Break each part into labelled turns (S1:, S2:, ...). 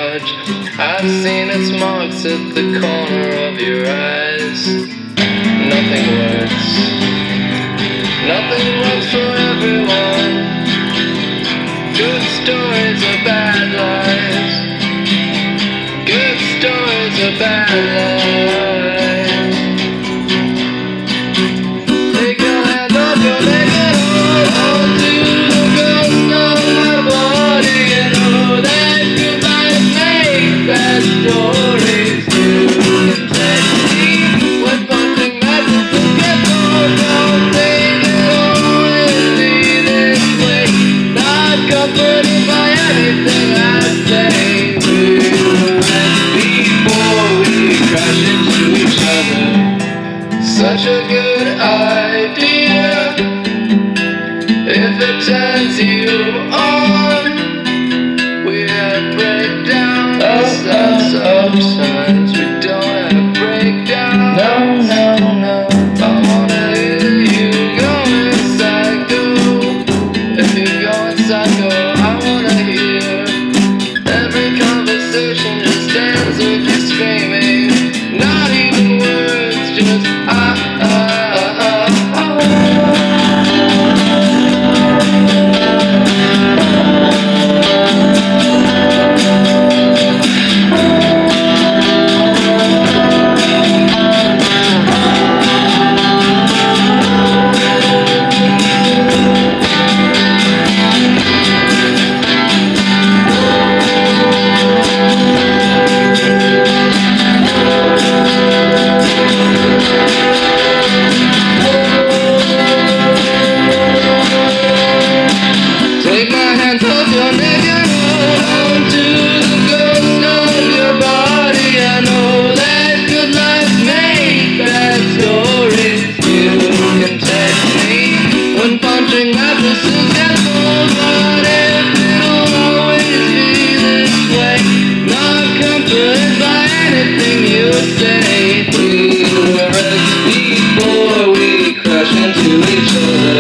S1: charge. I've seen its marks at the corner of your eyes. Nothing works. Nothing works for everyone. Good stories are bad lies. Good stories are bad lies. Take your hand off your naked hold to the ghost of my body. And know that good life makes bad stories. You can take me when punching mattresses get cold. Don't think it'll always be this way. Not comforted by anything I say. Before we crash into each other. Such a good idea if it turns you on. We have breakdowns, sometimes we don't have breakdowns. No. I wanna hear you going psycho. If you're going psycho, I wanna hear every conversation just ends with you screaming. Not even words, just take my hands off your neck and hold on to the ghost of your body. I know that good life makes bad stories. You can text me when punching mattresses get cold. But if it'll always be this way, not comforted by anything you say. Please rest before we crash into each other.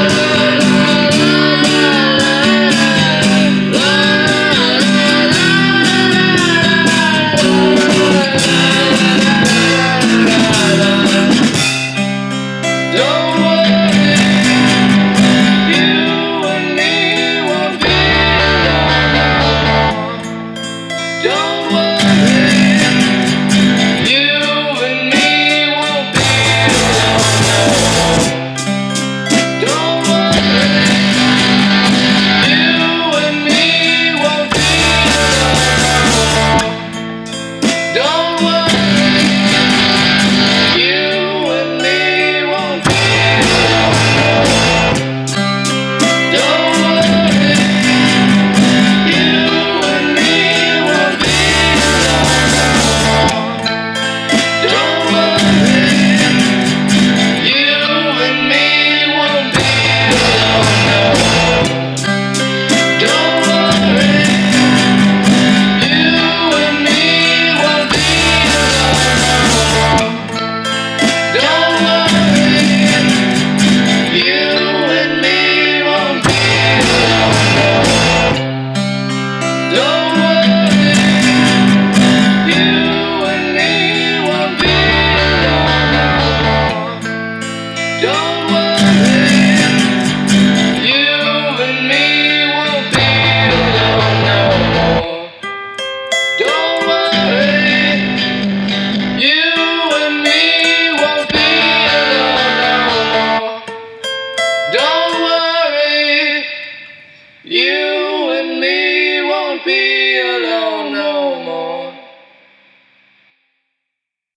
S1: Don't worry, you and me won't be alone. Don't